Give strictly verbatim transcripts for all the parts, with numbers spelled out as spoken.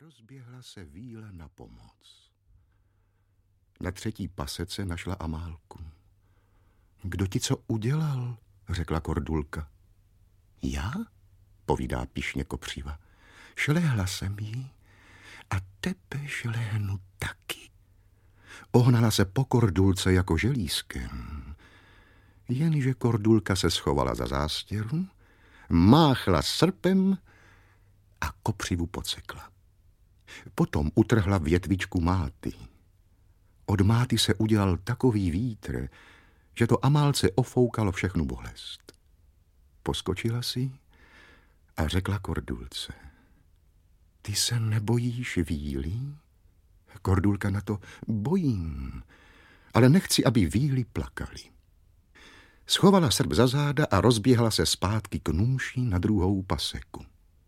rozběhla se víla na pomoc. Na třetí pasece našla Amálku. Kdo ti co udělal? Řekla Kordulka. Já? Povídá pyšně kopřiva. Šlehla jsem jí a tebe šlehnu taky. Ohnala se po Kordulce jako želízkem. Jenže Kordulka se schovala za zástěru, máchla srpem a kopřivu podsekla. Potom utrhla větvičku máty. Od máty se udělal takový vítr, že to Amálce ofoukalo všechnu bolest. Poskočila si a řekla Kordulce. Ty se nebojíš víly? Kordulka na to, bojím, ale nechci, aby víly plakali. Schovala srp za záda a rozběhla se zpátky k nůši na druhou paseku.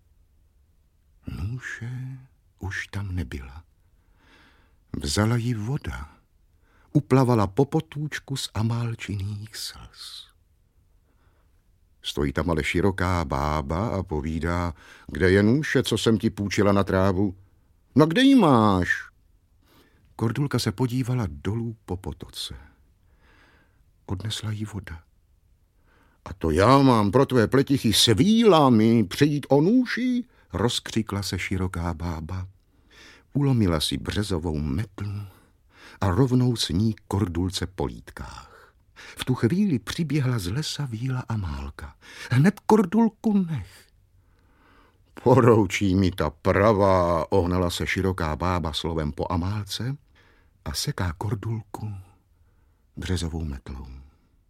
Nůše už tam nebyla. Vzala ji voda. Uplavala po potůčku z Amálčiných slz. Stojí tam ale široká bába a povídá, kde je nůše, co jsem ti půjčila na trávu? No kde ji máš? Kordulka se podívala dolů po potoce. Odnesla jí voda. A to já mám pro tvé pletichy s vílami přijít o nůši? Rozkřikla se široká bába. Ulomila si březovou metlu a rovnou s ní Kordulce po lítkách. V tu chvíli přiběhla z lesa víla Amálka. Hned Kordulku nech. Poroučí mi ta pravá, ohnala se široká bába slovem po Amálce a seká Kordulku březovou metlou.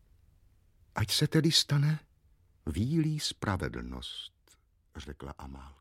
Ať se tedy stane vílí spravedlnost, řekla Amálka.